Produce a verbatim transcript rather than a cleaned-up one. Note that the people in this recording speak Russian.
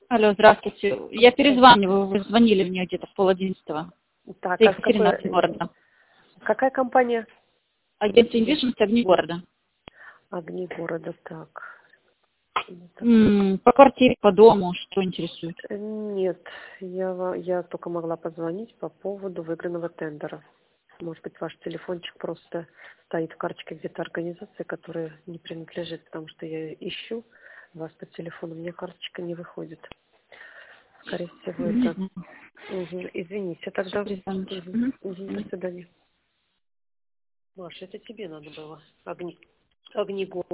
Алло, здравствуйте. Я перезваниваю, вы звонили мне где-то в пол одиннадцатого. Так, Это а Екатерина, какой, Огни города. какая компания? Агентство недвижимости «Огни города». Огни города, так. М, По квартире, по дому, что интересует? Э, Нет, я, ва- я только могла позвонить по поводу выигранного тендера. Может быть, ваш телефончик просто стоит в карточке где-то организации, которая не принадлежит, потому что я ищу вас по телефону, у меня карточка не выходит. Скорее всего, это... Мгм. Мгм, извините, тогда... Перезвоните. Мгм, Мгм. мгм, до свидания. Маша, это тебе надо было. Огни, огни города.